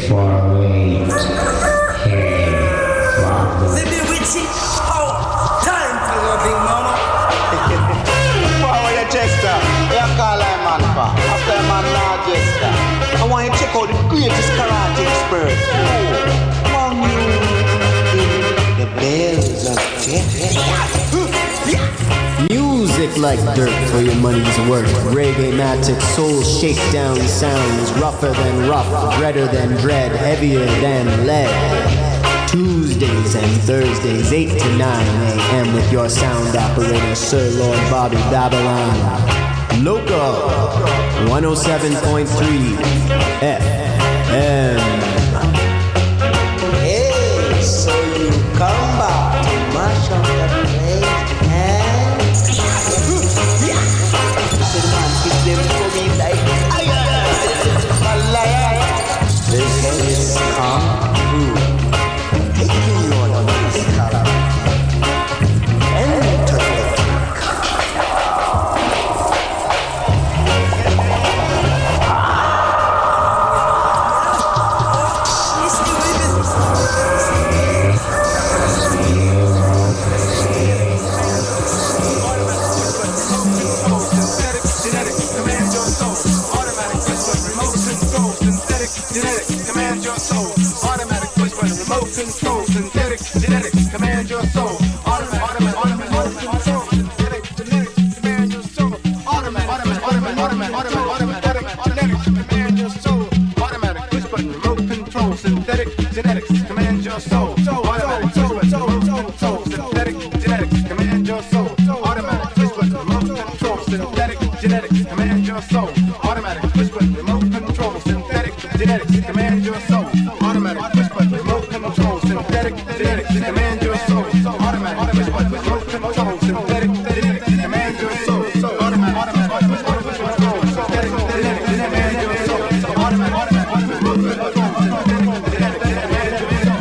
4-8. Hey, Father. The bewitching hour. Time for loving, mama. Power your Chester. You call a man for. After a man not Chester. I want you to check out the greatest karate expert. Among you, the bells of death. Music like dirt for your money's worth. Reggae-matic soul shakedown sounds. Rougher than rough, dreader than dread, heavier than lead. Tuesdays and Thursdays, 8 to 9 a.m. with your sound operator, Sir Lord Bobby Babylon. Local 107.3 FM. Hey, so you come back to mash up the place and the man gives them for me like this is come through. Taking you on this color. Enter the control, synthetic, genetics, command your soul. Automatic, control, synthetic, genetics, command your soul. Automatic, genetics, command your soul. Automatic, push button, remote control, synthetic, genetics, command your soul. Automatic, push button, remote control, synthetic, genetics, command your soul. Automatic, push button, remote control, synthetic, genetics, command your soul. Automatic, push button, remote control, synthetic, genetics, command your soul. Automatic, push button, remote control, synthetic, genetics, command your soul. Automatic, push button, remote control, synthetic, genetics, command your soul. Automatic, push button, remote control, synthetic, genetics, command your soul. Automatic, remote control, synthetic, genetics, command your soul.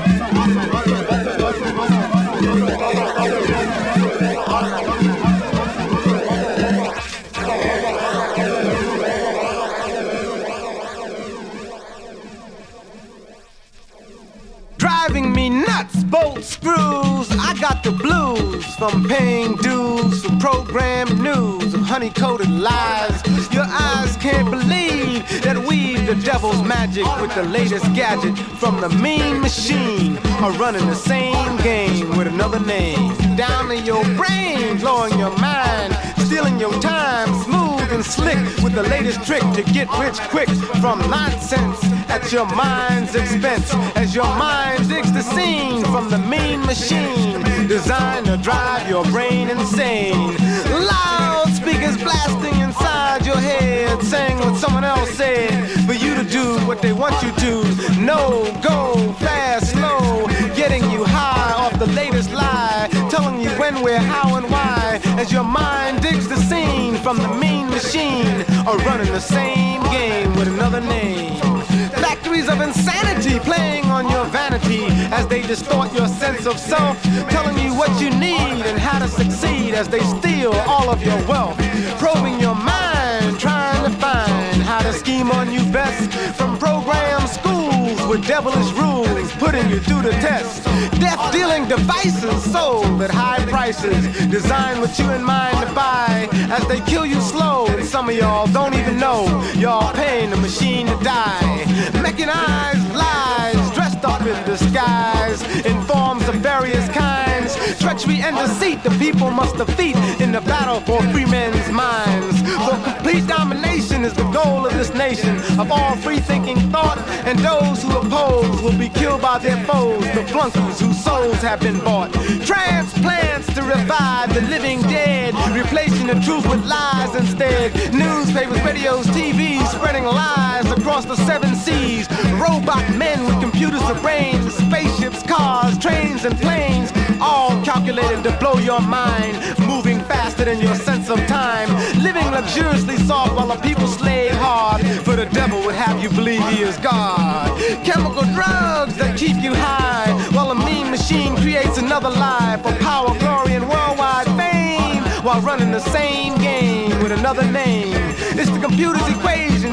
Driving me nuts, bolt screws. I got the blues from paying dues for program news of honey-coated lies. Your eyes can't believe that we've the devil's magic with the latest gadget from the mean machine. Are running the same game with another name. Down in your brain, blowing your mind, stealing your time, smooth and slick with the latest trick to get rich quick from nonsense at your mind's expense. As your mind digs the scene from the mean machine designed to drive your brain insane. Loudspeakers blasting inside your head, saying what someone else said for you to do what they want you to. No, go, fast, slow, getting you high off the latest lie, telling you when, where, how, and why. As your mind digs the scene from the mean machine, are running the same game with another name. Factories of insanity playing on your vanity as they distort your sense of self, telling you what you need and how to succeed as they steal all of your wealth. Probing your mind, trying to find how to scheme on you best from program schools with devilish rules, putting you through the test. Death-dealing devices sold at high prices, designed with you in mind to buy as they kill you slow. And some of y'all don't even know y'all paying the machine to die. Mechanized lies dressed up in disguise in forms of various kinds. Treachery and deceit the people must defeat in the battle for free men's minds. For complete domination is the goal of this nation, of all free-thinking thought, and those who oppose will be killed by their foes, the flunkies whose souls have been bought. Transplants to revive the living dead, replacing the truth with lies instead. Newspapers, radios, TVs, spreading lies across the 7 seas. Robot men with computers of brains, spaceships, cars, trains, and planes, all calculated to blow your mind, moving faster than your sense of time, living luxuriously soft while the people slave hard, for the devil would have you believe he is God. Chemical drugs that keep you high, while a mean machine creates another lie for power, glory, and worldwide fame, while running the same game with another name. It's the computer's equations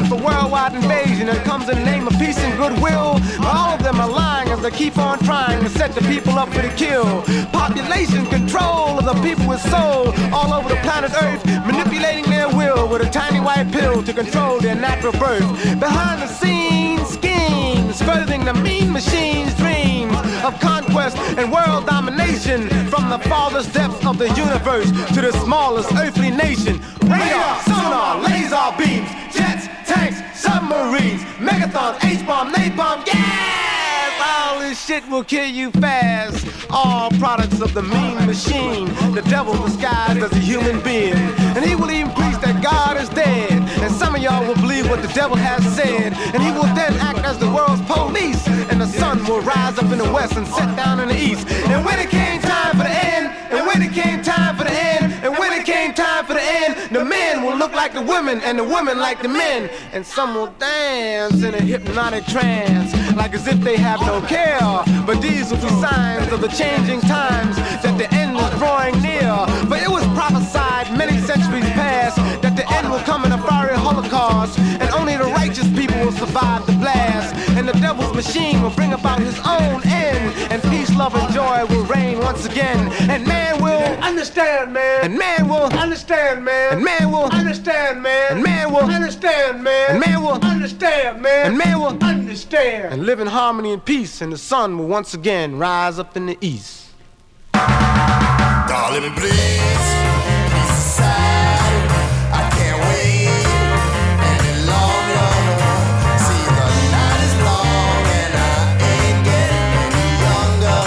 for worldwide invasion that comes in the name of peace and goodwill. All of them are lying as they keep on trying to set the people up for the kill. Population control of the people is sold all over the planet Earth, manipulating their will with a tiny white pill to control their natural birth. Behind the scenes, schemes, furthering the mean machine's dreams of conquest and world domination, from the farthest depths of the universe to the smallest earthly nation. Radar, sonar, laser beams, jets, tanks, submarines, megathons, H-bomb, napalm, gas! All this shit will kill you fast. All products of the mean machine, the devil disguised as a human being. And he will even preach that God is dead. And some of y'all will believe what the devil has said. And he will then act as the world's police. And the sun will rise up in the west and set down in the east. And when it came time for the end, and when it came time for the end, and when it came time for the end, the men will look like the women and the women like the men. And some will dance in a hypnotic trance, like as if they have no care. But these will be signs of the changing times, that the end is drawing near. For it was prophesied many centuries past that the end will come in a fiery holocaust, and only the righteous people will survive the blast. And the devil's machine will bring about his own end, and peace, love, and joy will reign once again. And man will understand, man. And man will understand, man. And man will understand, man. And man will understand, man. And man will understand, man. And man will understand. And live in harmony and peace, and the sun will once again rise up in the east. Darling, please, aside. I can't wait any longer. See, the night is long and I ain't getting any younger.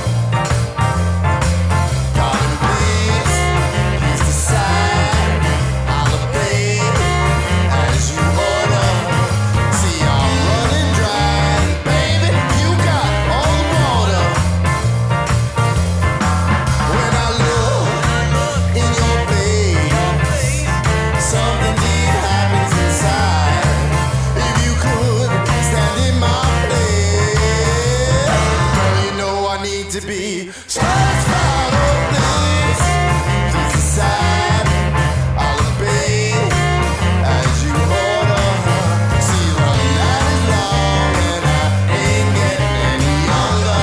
Darling, please decide. I'll obey as you order. See, I'm running dry, baby, you got all the water. When I look in your face, something deep happens inside. If you could stand in my place, girl, you know I need to be satisfied. Oh, please decide. I'll obey as you order. See, the night is long and I ain't getting any younger.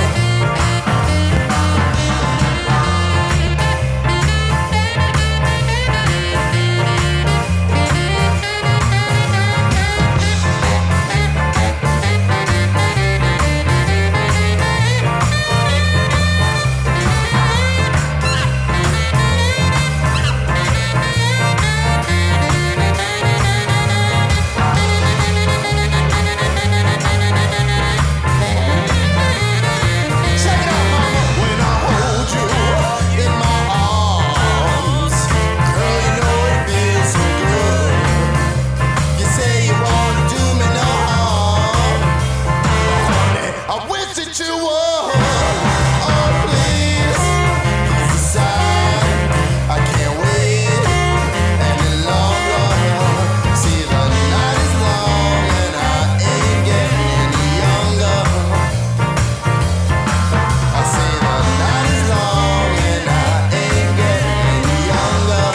Check it out, mama. When I hold you in my arms, girl, you know it feels so good. You say you wanna do me no harm, honey, I wish that you would. Oh, please decide. I can't wait any longer. See, the night is long and I ain't getting any younger. I say the night is long and I ain't getting any younger.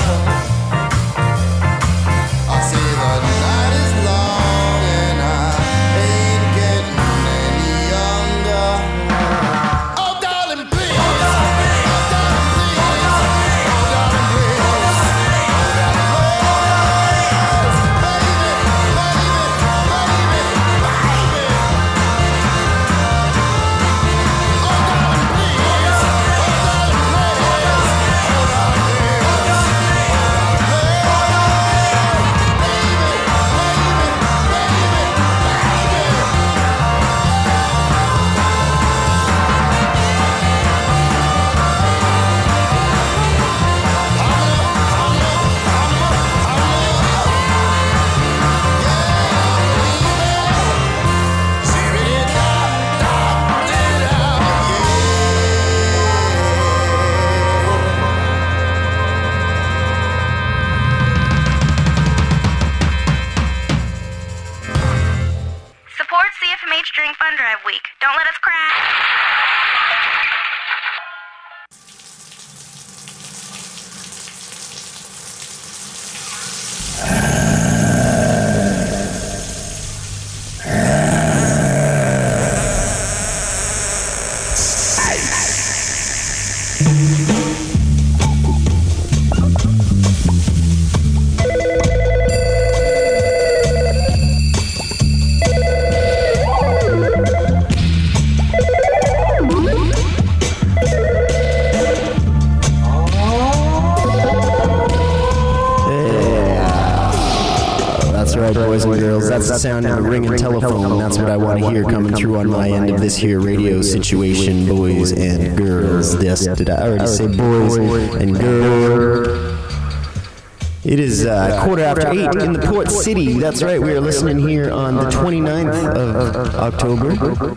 I say the night is long and I ain't getting any younger. Oh, darling, please. Oh, darling, please. Oh, darling, please. Oh, darling, Support CFMH during Fund Drive Week. Don't let us crash. That's the sound of a ringing telephone. That's what I want to hear coming through on my end of this here radio situation, boys and girls. Yes, did I already say boys and girls? It is 8:15 in the Port City. That's right, we are listening here on the 29th of October,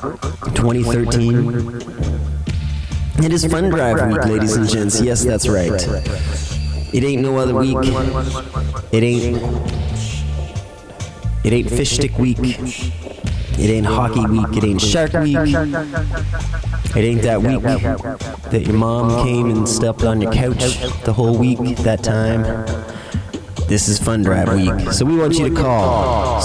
2013. It is Fun Drive Week, ladies and gents. Yes, that's right. It ain't no other week. It ain't Fish Stick Week. It ain't Hockey Week. It ain't Shark Week. It ain't that week that your mom came and stepped on your couch the whole week that time. This is Fun Drive Week. So we want you to call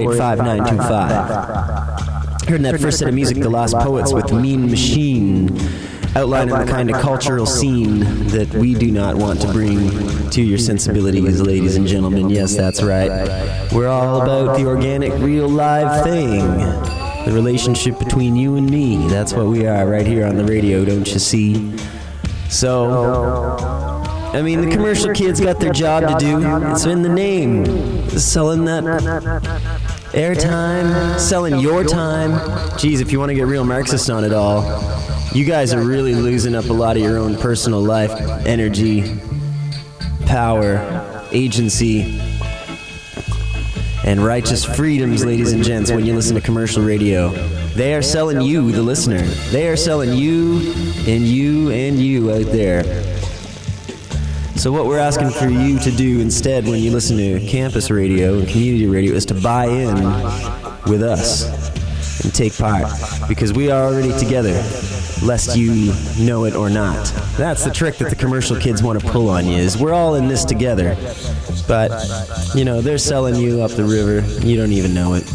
648-5925. Heard in that first set of music, The Lost Poets with Mean Machine, outlining the kind of cultural scene that we do not want to bring to your sensibilities, ladies and gentlemen. Yes, that's right. We're all about the organic, real, live thing. The relationship between you and me. That's what we are right here on the radio, don't you see? So, I mean, the commercial kids got their job to do. It's in the name. Selling that airtime, selling your time. Geez, if you want to get real Marxist on it all, you guys are really losing up a lot of your own personal life, energy, power, agency, and righteous freedoms, ladies and gents, when you listen to commercial radio. They are selling you, the listener. They are selling you and you and you out there. So what we're asking for you to do instead when you listen to campus radio and community radio is to buy in with us and take part, because we are already together, lest you know it or not. That's the trick that the commercial kids want to pull on you, is we're all in this together. But, you know, they're selling you up the river. You don't even know it.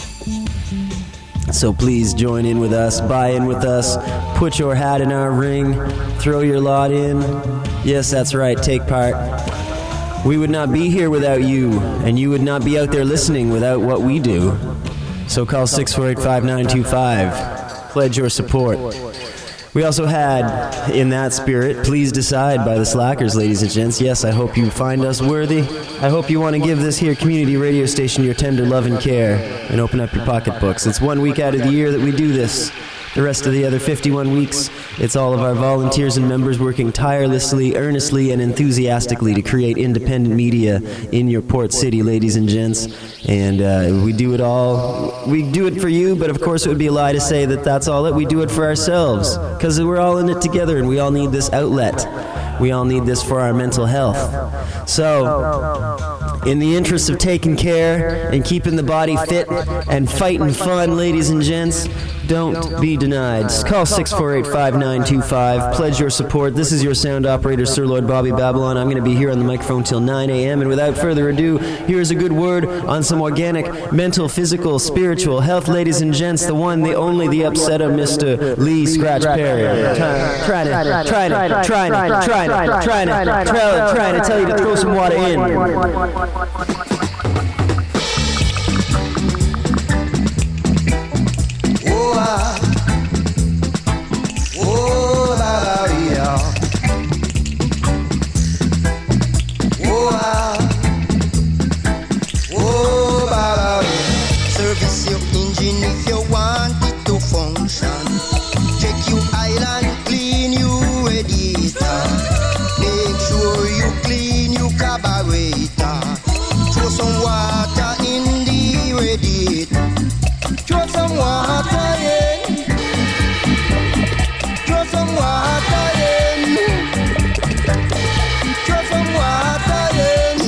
So please join in with us, buy in with us, put your hat in our ring, throw your lot in. Yes, that's right, take part. We would not be here without you, and you would not be out there listening without what we do. So call 648-5925. Pledge your support. We also had, in that spirit, Please Decide by the Slackers, ladies and gents. Yes, I hope you find us worthy. I hope you want to give this here community radio station your tender love and care and open up your pocketbooks. It's 1 week out of the year that we do this. The rest of the other 51 weeks, it's all of our volunteers and members working tirelessly, earnestly, and enthusiastically to create independent media in your port city, ladies and gents. And we do it all. We do it for you, but of course it would be a lie to say that that's all that we do it for ourselves, because we're all in it together and we all need this outlet. We all need this for our mental health. So, in the interest of taking care and keeping the body fit and fighting fun, ladies and gents, don't be denied. Just call 648-5925. Pledge your support. This is your sound operator, Sir Lord Bobby Babylon. I'm going to be here on the microphone till 9 a.m. And without further ado, here's a good word on some organic, mental, physical, spiritual health, ladies and gents. The one, the only, the upset of Mr. Lee Scratch Perry. Trying to tell you to throw some water in. Service your engine if you want it to function. Check your island, clean your radiator. Make sure you clean your carburetor. Throw some water in the radiator. Throw some water in. Throw some water in. Throw some water in.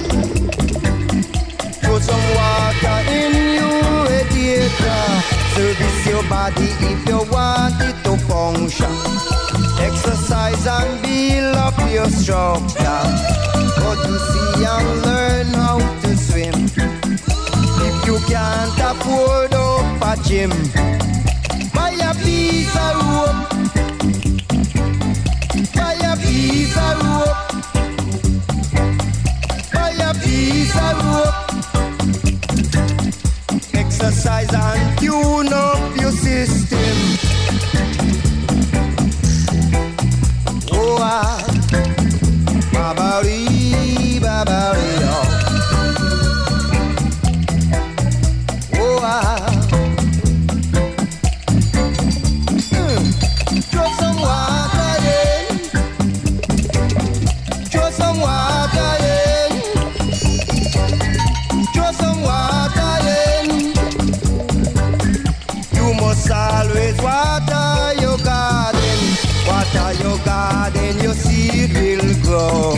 Throw some water in your radiator. Service your body if you want it to function. Exercise and build up your structure. Go to sea and learn how to swim. If you can't afford up a gym, buy a piece of rope. Buy a piece of rope. Buy a piece of rope. Exercise and tune up your system. Oh, babari, babari, oh. must always water your garden. Water your garden, your seed will grow.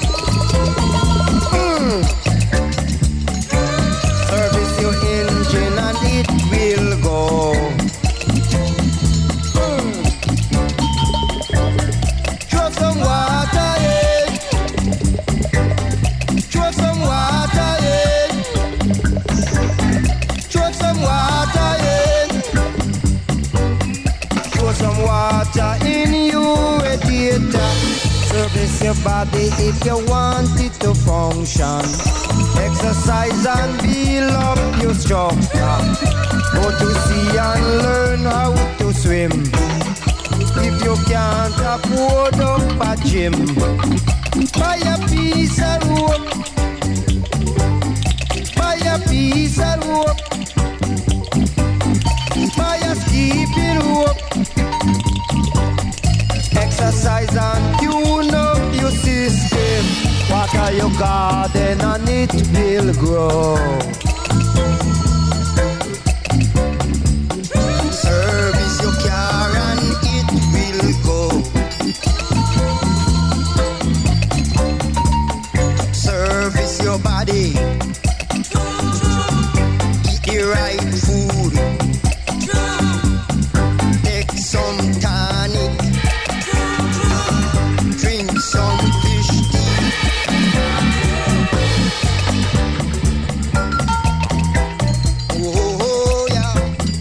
Service your engine and it will go. Throw some water in. Throw some water in. Throw some water in. Throw some water in your radiator. Service your body if you want it to function. Exercise and build up your structure. Go to sea and learn how to swim. If you can't afford up a gym, buy a piece of rope. Buy a piece of rope. Buy a skipping rope. Exercise and tune up your system. Water your garden and it will grow. Service your car and it will go. Service your body. Eat the right food. Take some tonic. Drink some fish tea. Oh yeah.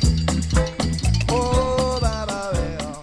Oh baba well.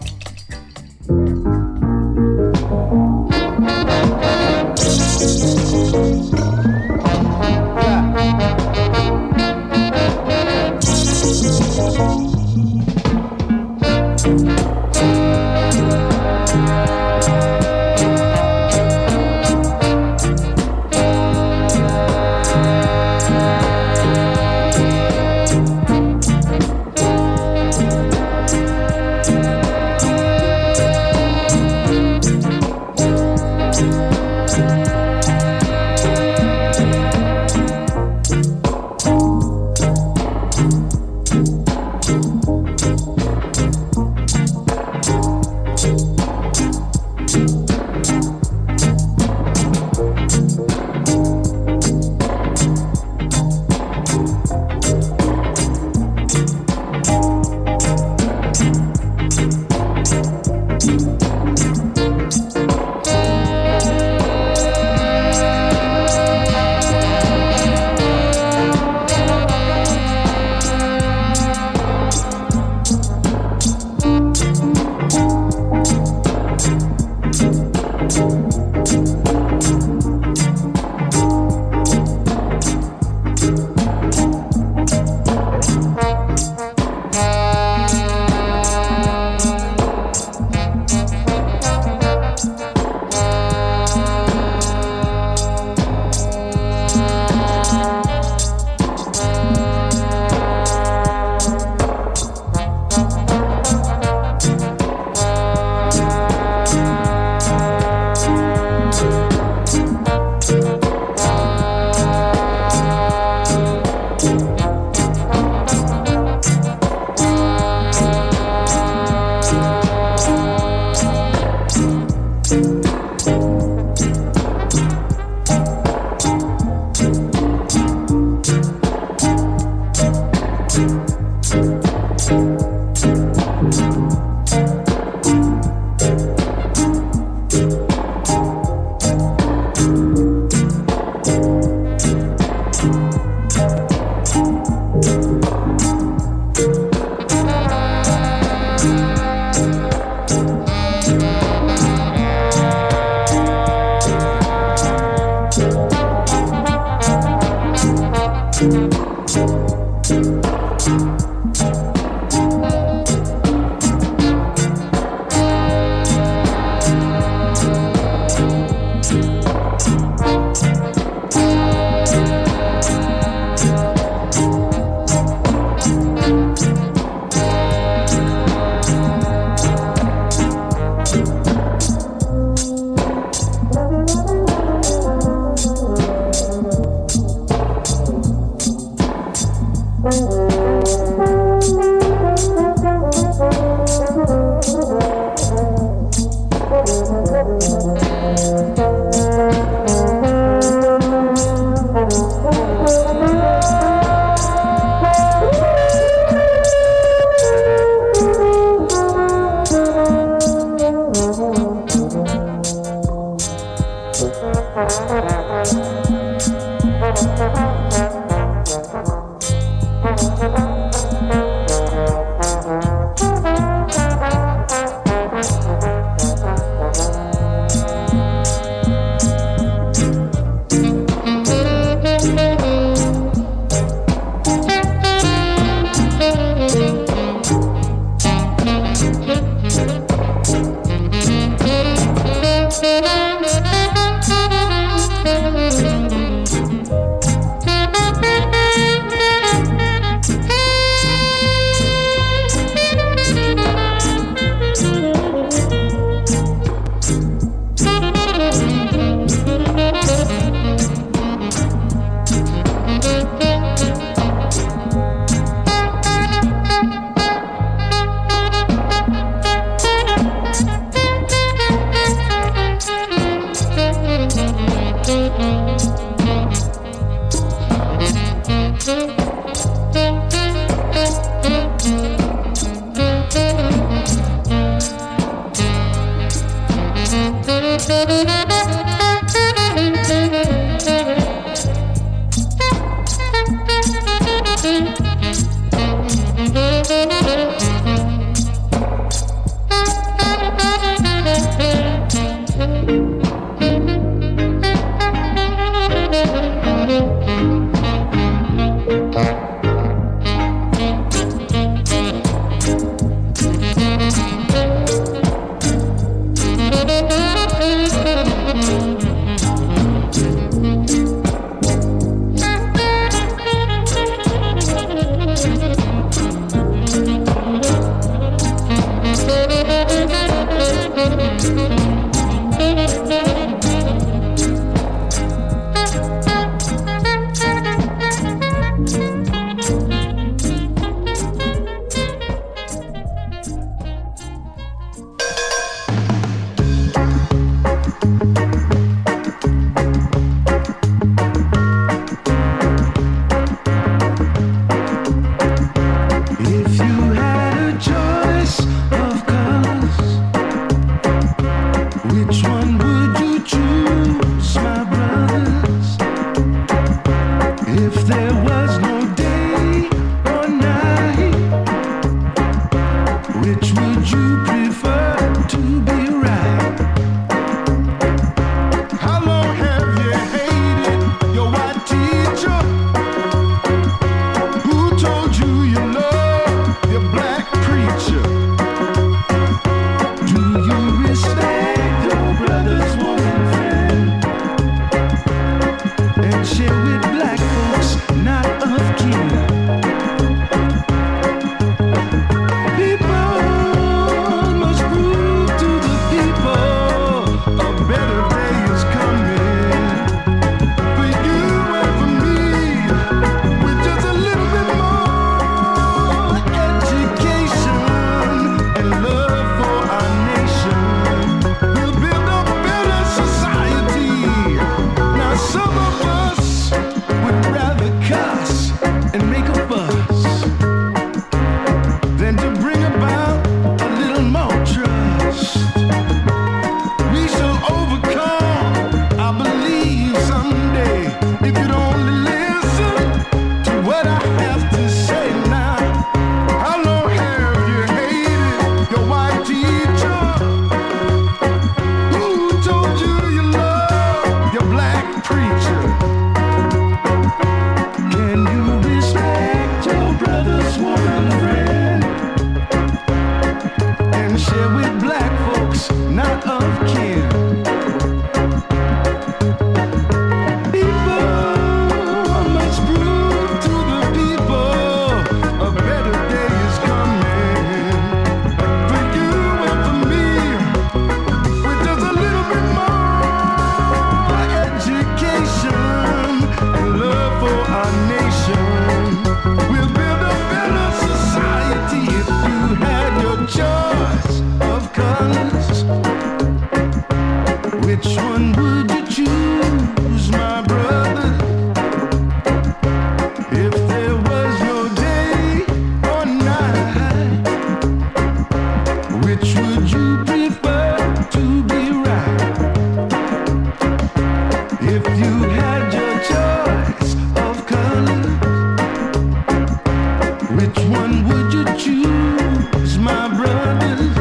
one would you choose, my brothers?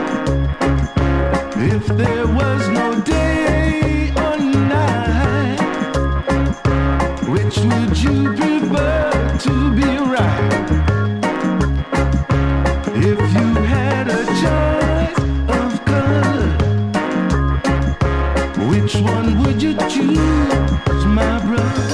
If there was no day or night, which would you prefer to be right? If you had a choice of color, which one would you choose, my brother?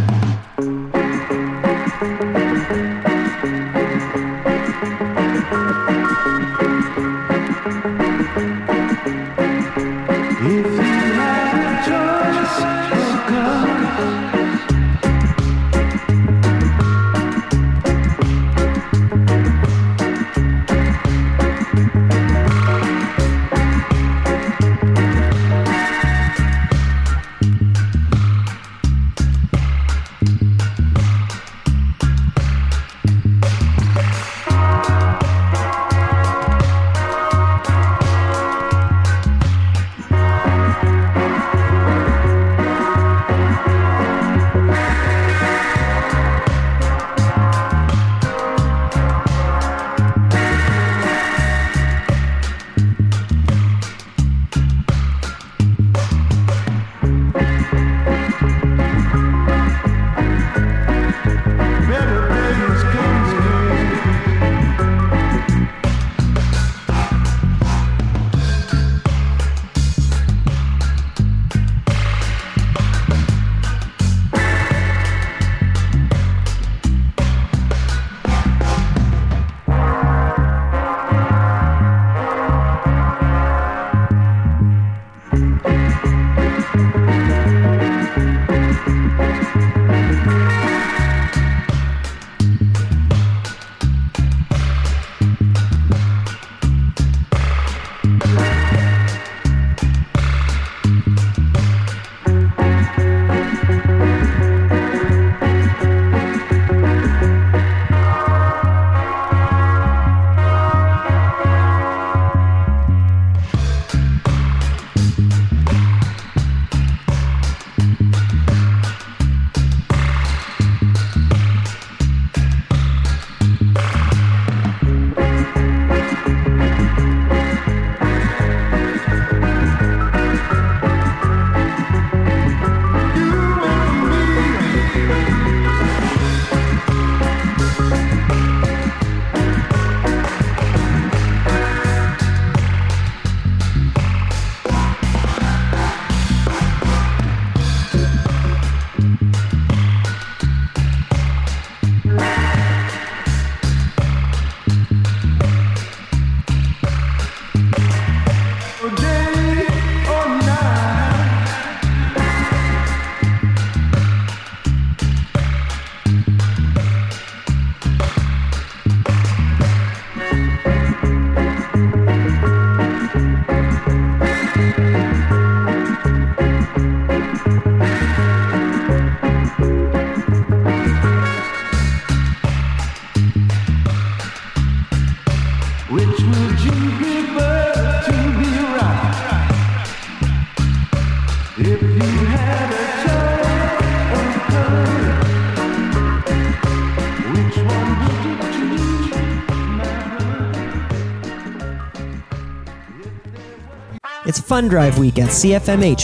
It's Fun Drive Week at CFMH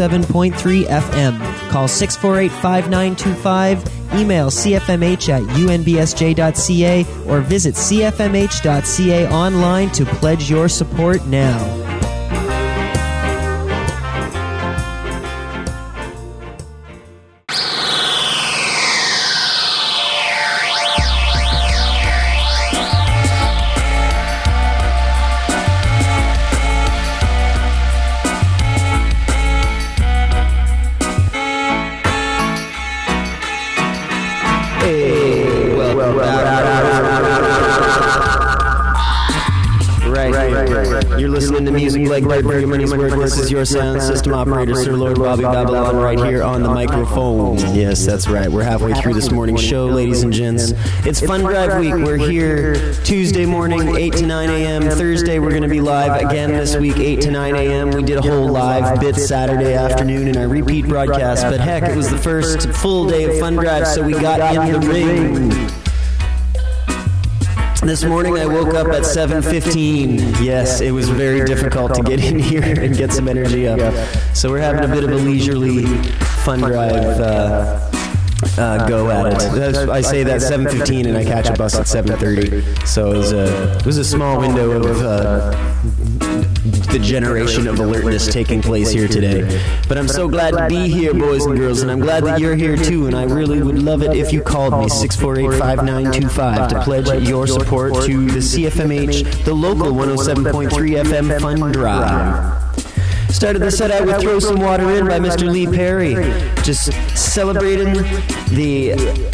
107.3 FM. Call 648-5925, email cfmh@unbsj.ca, or visit cfmh.ca online to pledge your support now. You're listening to Music Like Bird for Your Money's Worth. This is your sound system operator, Sir Lord Bobby Babylon, right here on the microphone. Yes, that's right. We're halfway through this morning's show, ladies and gents. It's Fun Drive Week. We're here Tuesday morning, 8 to 9 a.m. Thursday, we're going to be live again this week, 8 to 9 a.m. We did a whole live bit Saturday afternoon in our repeat broadcast, but heck, it was the first full day of Fun Drive, so we got in the ring. This morning I woke up at 7:15. Yes, it was very difficult to get in here and get some energy up. So we're having a bit of a leisurely fun drive go at it. I say that 7:15 and I catch a bus at 7:30. So it was a small window of the generation of alertness taking place here today. But I'm so glad to be here, boys and girls, and I'm glad that you're here too, and I really would love it if you called me 648-5925 to pledge your support to the CFMH, the local 107.3 FM Fun Drive. Started the set out with Throw Some Water In by Mr. Lee Perry, just celebrating the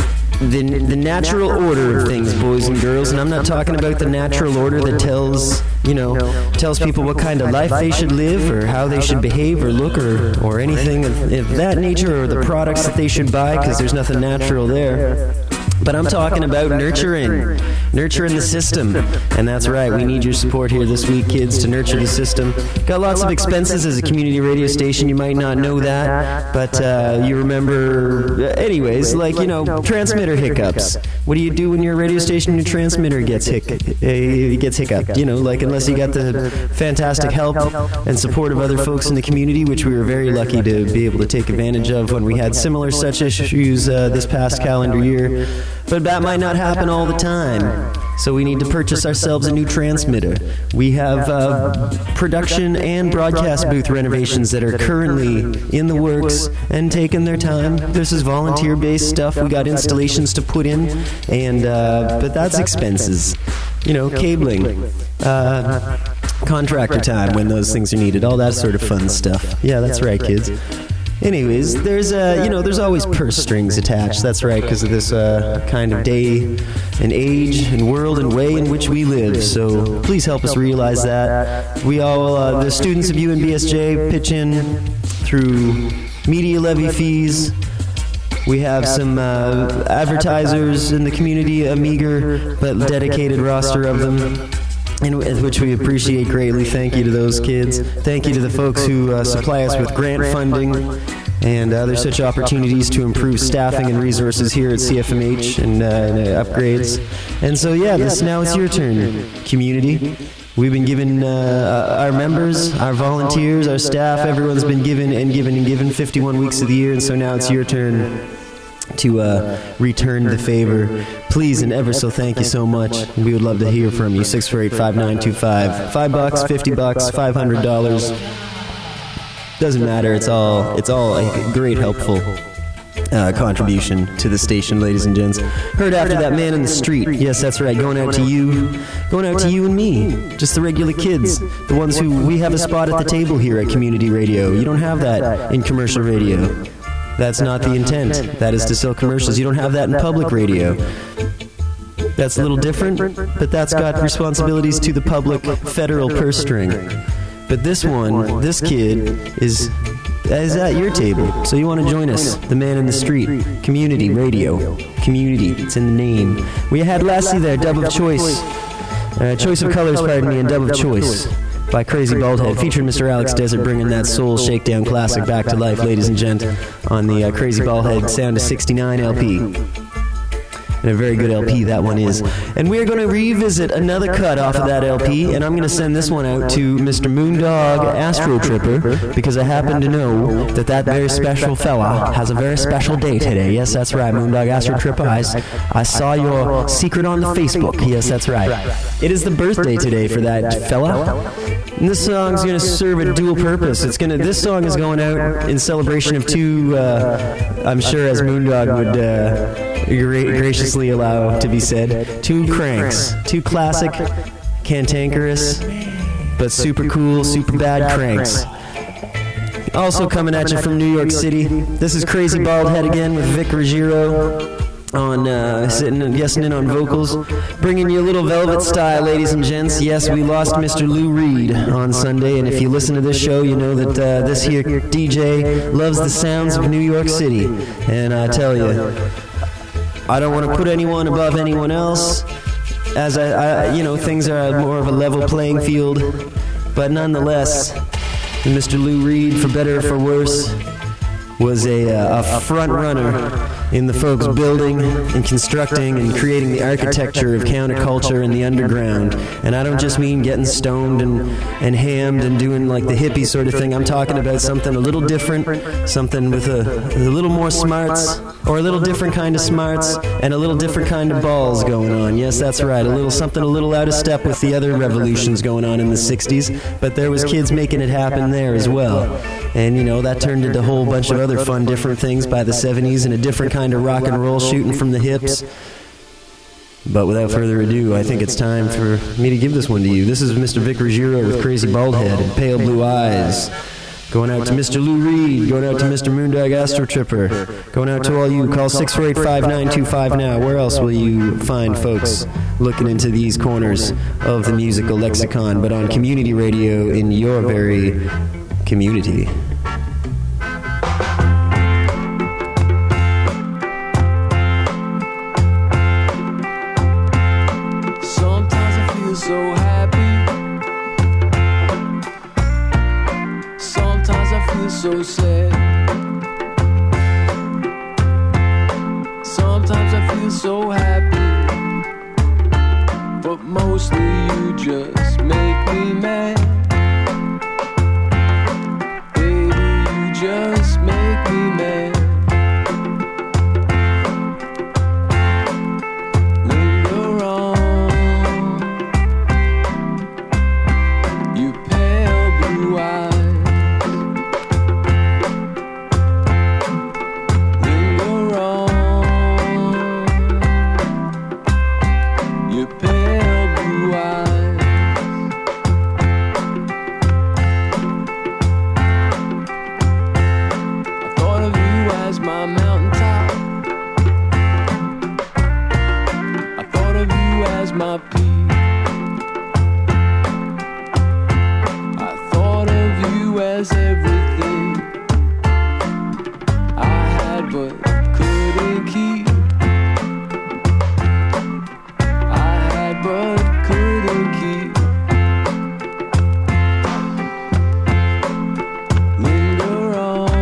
natural order of things, boys and girls, and I'm not talking about the natural order that tells people what kind of life they should live or how they should behave or look or anything of that nature, or the products that they should buy, because there's nothing natural there. But I'm talking about nurturing the system. And that's right, we need your support here this week, kids, to nurture the system. Got lots of expenses as a community radio station. You might not know that, but you remember, anyways, like, transmitter hiccups. What do you do when you're a radio station and your transmitter gets hiccuped? Like, unless you got the fantastic help and support of other folks in the community, which we were very lucky to be able to take advantage of when we had similar such issues this past calendar year. But that might not happen all the time. So we need to purchase ourselves a new transmitter. We have production and broadcast booth renovations that are currently in the works and taking their time. This is volunteer-based stuff. We got installations to put in, and but that's expenses. Cabling, contractor time when those things are needed, all that sort of fun stuff. Yeah, that's right, kids. Anyways, there's always purse strings attached. That's right, because of this kind of day and age and world and way in which we live. So please help us realize that. We all, the students of UNBSJ, pitch in through media levy fees. We have some advertisers in the community, a meager but dedicated roster of them, which we appreciate greatly. Thank you to those kids. Thank you to the folks who supply us with grant funding and other such opportunities to improve staffing and resources here at CFMH and upgrades. And so, now it's your turn, community. We've been given, our members, our volunteers, our staff, everyone's been given 51 weeks of the year, and so now it's your turn to return the favor. Please and ever so thank you so much. We would love to hear from you. 648-5925. $5, $50, $500. Doesn't matter. It's all a great helpful contribution to the station, ladies and gents. Heard after that, Man in the Street. Yes, that's right. Going out to you and me, just the regular kids, the ones who we have a spot at the table here at community radio. You don't have that in commercial radio. That's not the intent. That is to sell commercials. You don't have that in public radio. That's a little different, but that's got responsibilities to the public federal purse string. But this kid is at your table. So you want to join us, the Man in the Street, community radio, community. It's in the name. We had lastly there, Dub of Choice, Choice of Colors, and Dub of Choice by Crazy Baldhead, featuring Mr. Alex Desert, bringing that soul shakedown classic back to life, ladies and gent, on the Crazy Baldhead Sound of 69 LP. And a very good LP that one is. And we're going to revisit another cut off of that LP, and I'm going to send this one out to Mr. Moondog Astro Tripper, because I happen to know that very special fella has a very special day today. Yes, that's right, Moondog Astro Tripper. I saw your secret on the Facebook. Yes, that's right. It is the birthday today for that fella. And this song's going to serve a dual purpose. This song is going out in celebration of two, I'm sure as Moondog would graciously allow to be said, two cranks, two classic, cantankerous, but super cool, super bad cranks. Also coming at you from New York City, this is Crazy Baldhead again with Vic Ruggiero on guessing in on vocals, bringing you a little Velvet style, ladies and gents. Yes, we lost Mr. Lou Reed on Sunday, and if you listen to this show, you know that this here DJ loves the sounds of New York City. And I tell you, I don't want to put anyone above anyone else, as things are more of a level playing field, but nonetheless, Mr. Lou Reed, for better or for worse, was a front runner in the folks building and constructing and creating the architecture of counterculture in the underground. And I don't just mean getting stoned and hammed and doing like the hippie sort of thing. I'm talking about something a little different, something with a little more smarts, or a little different kind of smarts and a little different kind of balls going on. Yes, that's right. Something a little out of step with the other revolutions going on in the 60s, but there was kids making it happen there as well. And, you know, that turned into a whole bunch of other fun, different things by the 70s and a different kind of rock and roll shooting from the hips. But without further ado, I think it's time for me to give this one to you. This is Mr. Vic Ruggiero with Crazy Bald Head and Pale Blue Eyes. Going out to Mr. Lou Reed. Going out to Mr. Moondog Astro Tripper. Going out to all you. Call 648-5925 now. Where else will you find folks looking into these corners of the musical lexicon, but on community radio in your very community? Sometimes I feel so happy. Sometimes I feel so sad. Sometimes I feel so happy, but mostly you just make me mad. Just make me mad. Linger on, you pale blue eyes. Linger on, you pale blue eyes. My mountaintop, I thought of you as my peak. I thought of you as everything I had but couldn't keep. I had but couldn't keep. Linger on,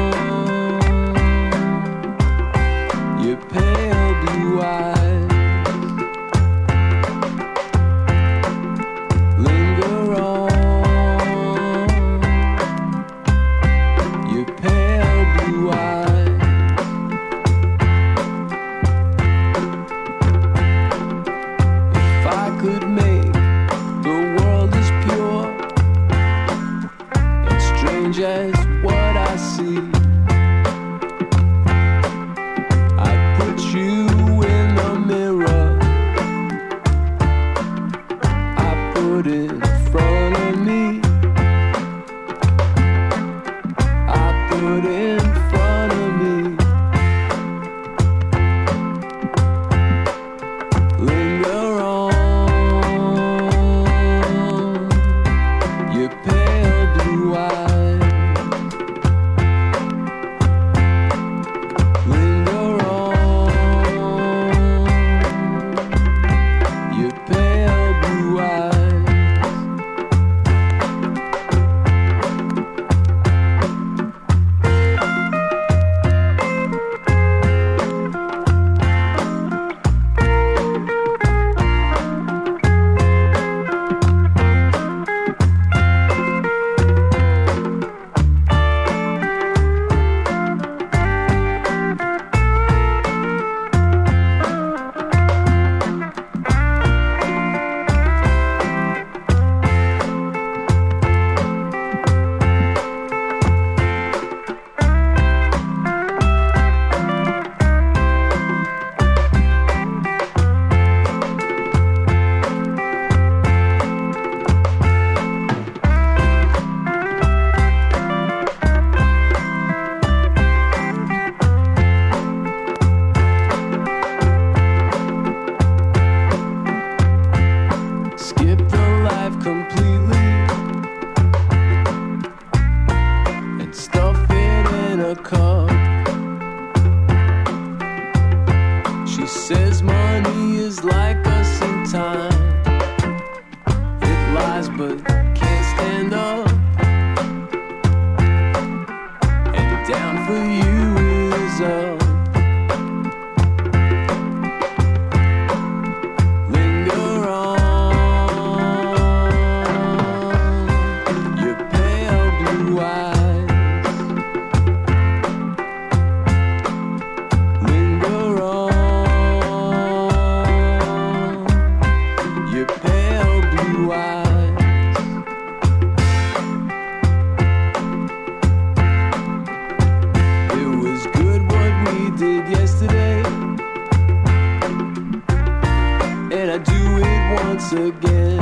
your pale blue eyes. Linger on, your pale blue eyes. If I could make the world as pure and strange as what I see, you in the mirror I put in front of me. I put in front of me. Linger on, your pale blue eyes. Linger on, your pale blue eyes. says money is like us in time. It lies but can't stand up, and down for you is up. again.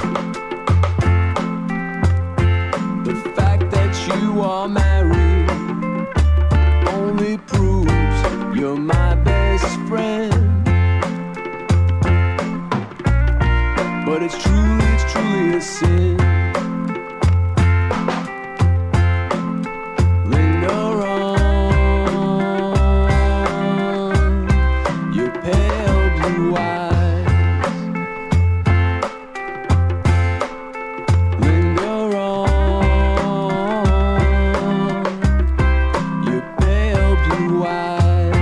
The fact that you are married only proves you're my best friend. But it's truly a sin. Linger on, your pale blue eyes. Linger on, your pale blue eyes.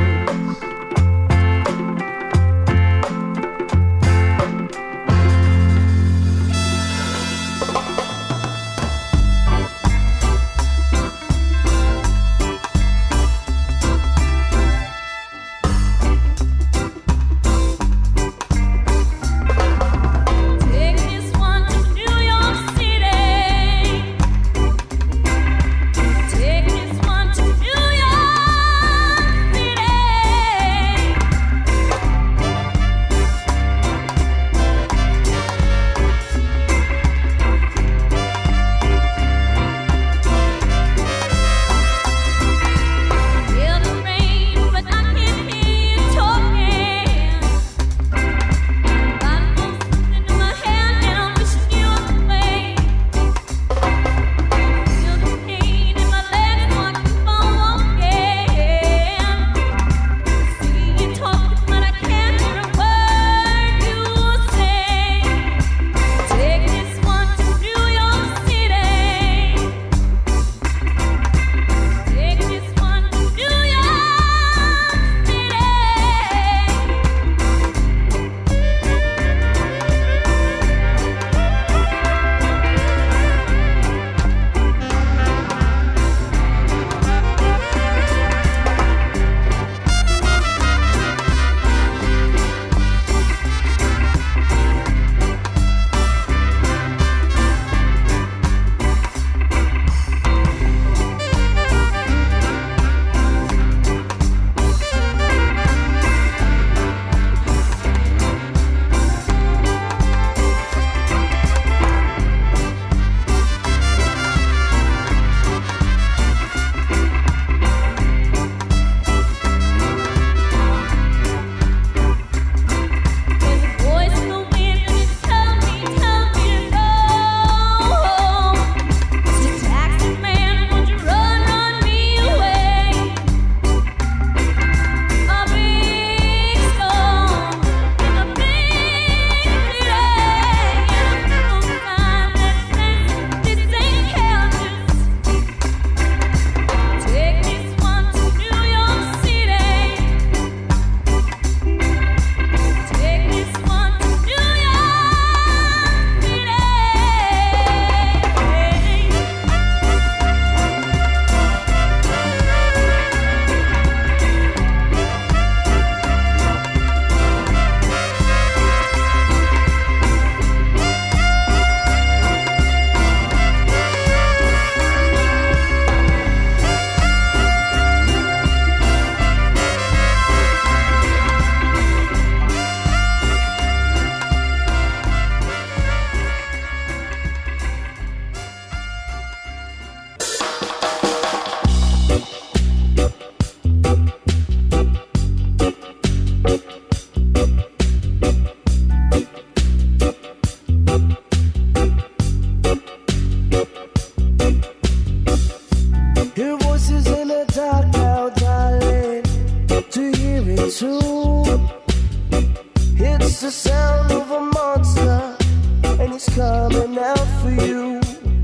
the sound of a monster, and he's coming out for you.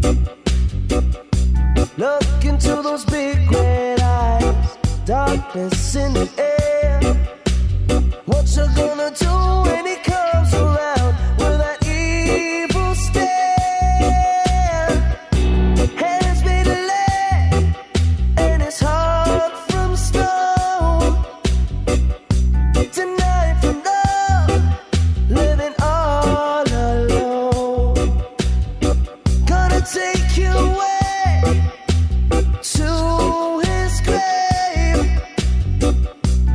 Look into those big red eyes, darkness in the air. What you gonna do when he comes around with that evil stare? Hands made of lead and his heart from stone. Tonight from love, living all alone. Gonna take you away to his grave.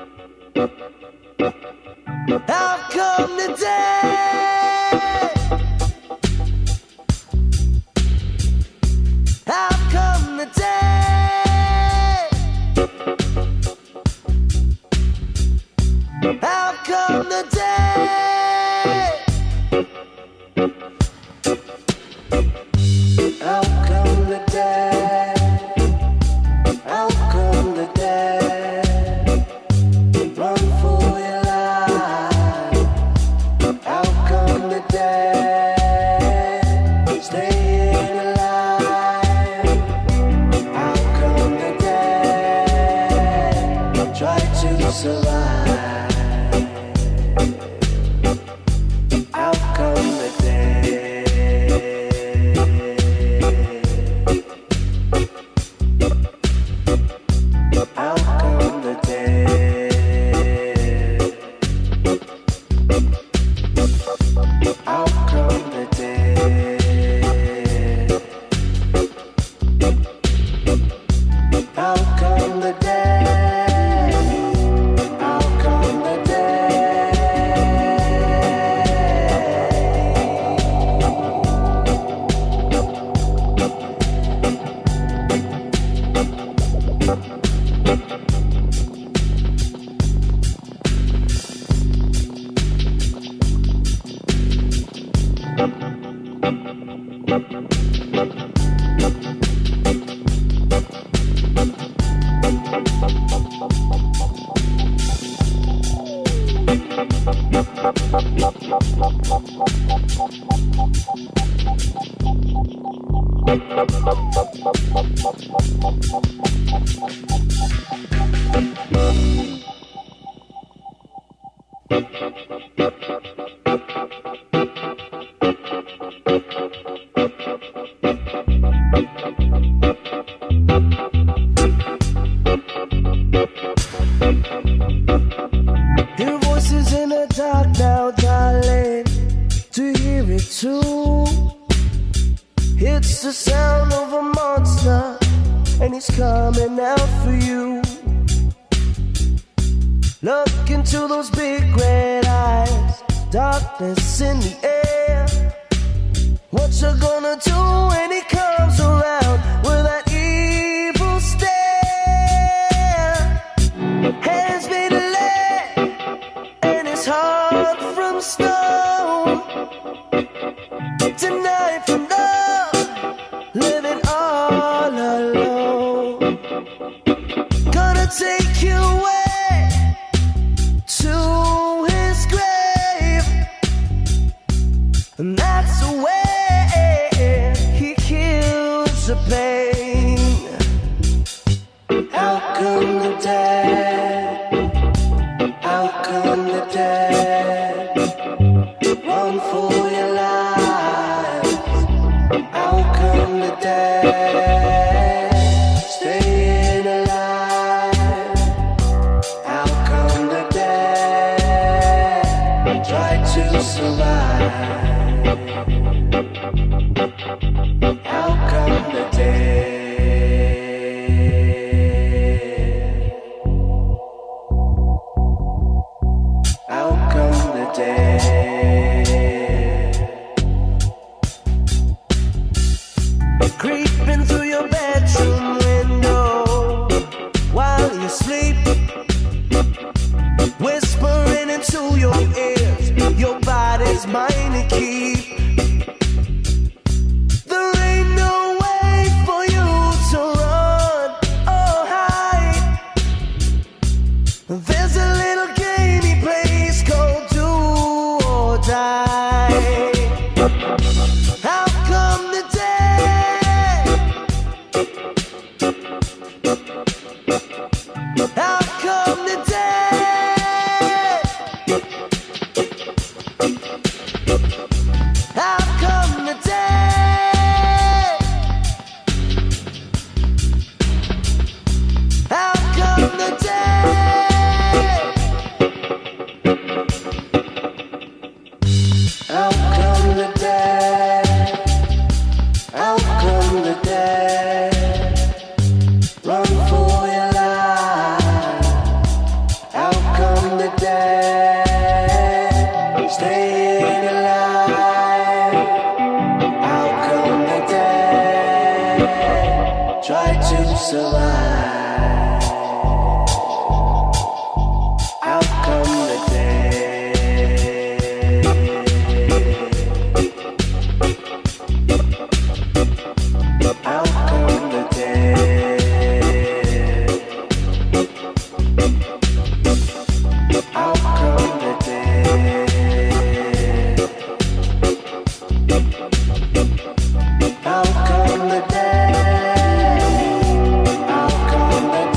How come the day? How come the day? How come the day? How come the day? How come the day? Run for your life. How come the day? Staying alive. How come the day? Try to survive. How come the day? How come the day? How come the day? How come the day? How come the Hear voices in the dark now, darling. To hear it too. It's the sound of a monster, and he's coming out for you. Look into those big red eyes, darkness in the air. What you gonna do when he comes around with that evil stare? Hands made of lead, and his heart from stone. Tonight from love, living all alone. Gonna take you away to his grave, and that's the way he kills the pain. How come the dead? How come the dead? Run for your lives. How come the dead? Staying alive. How come the dead? Try to survive. How come the dead? How come the dead? Creeping through your bedroom window while you sleep, whispering into your ears, your body's mine to keep. There ain't no way for you to run or hide. There's a little game he plays called Do or Die. How come the day? How come the day? How come the day? How come the day? come the dead staying alive? How come the dead try to survive? How come the dead? How come the dead? How come the dead? How come the dead? How come the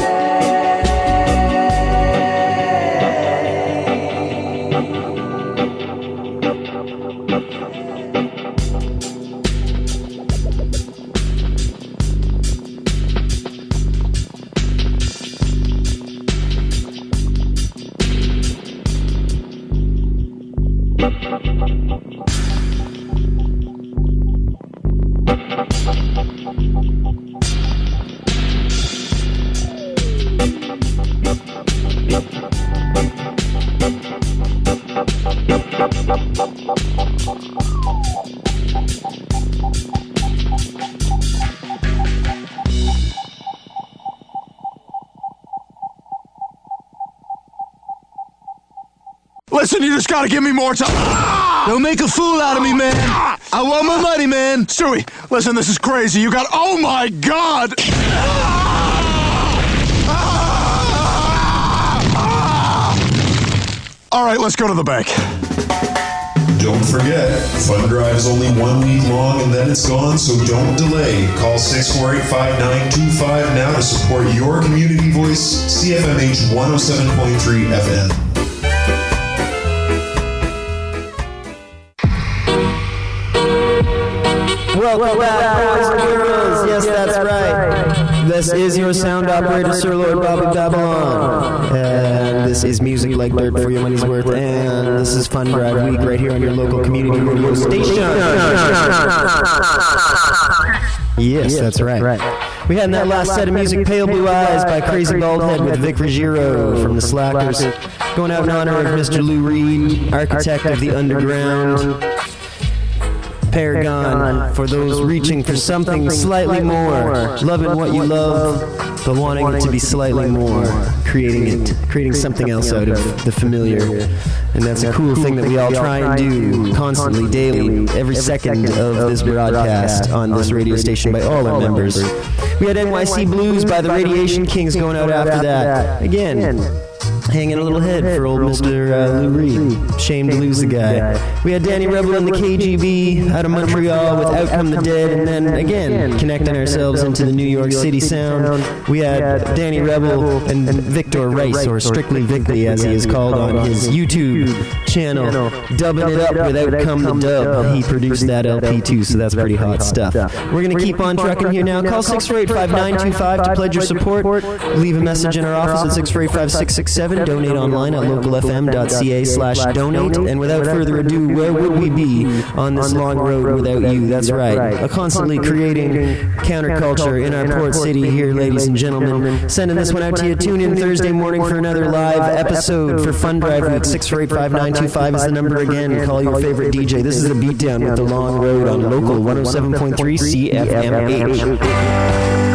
Listen, you just gotta give me more time. Don't make a fool out of me, man. I want my money, man. Stewie, listen, this is crazy. You got... Oh, my God! All right, let's go to the bank. Don't forget, Fund Drive is only 1 week long and then it's gone, so don't delay. Call 648-5925 now to support your community voice, CFMH 107.3 FM. Welcome back, boys and girls. Yes, that's right. This is your sound operator, Sir Lord Bobby Babylon. And this is Music Like Dirt for your money's worth. And this is Fun Drive Week right here on your local community radio station. Yes, that's right. We had in that last set of music Pale Blue Eyes by Crazy Baldhead with Vic Ruggiero from the Slackers. Going out in honor of Mr. Lou Reed, architect of the underground. Paragon for those reaching for something slightly more, loving what you love, but wanting it to be slightly more, creating something else out of the familiar. And that's a cool thing that we all try and do constantly, daily, every second of this broadcast on this radio station by all our members. We had NYC Blues by the Radiation Kings going out after that. Again, hanging a little head for old Mr. Lou Reed. Shame to lose the guy. We had Danny Rebel and the KGB out of Montreal with Out Come the Dead, and then again connecting ourselves into the New York City sound. We had Danny Rebel and Victor Rice, or Strictly Victory as he is called on his YouTube channel, dubbing it up with Out Come the Dub. He produced that LP too, so that's pretty hot stuff. We're going to keep on trucking here now. Call 648-5925 to pledge your support. Leave a message in our office at 648-5667. Donate online at localfm.ca/donate. And without further ado, where would we be on this long road without you? That's right. Constantly creating counterculture in our port city here, ladies and gentlemen. Sending this one out to you. Tune in Thursday morning for another live episode for Fun Drive Week. 648-5925 is the number again. Call your favorite DJ. This is the Beatdown with the long road on local 107.3 CFMH.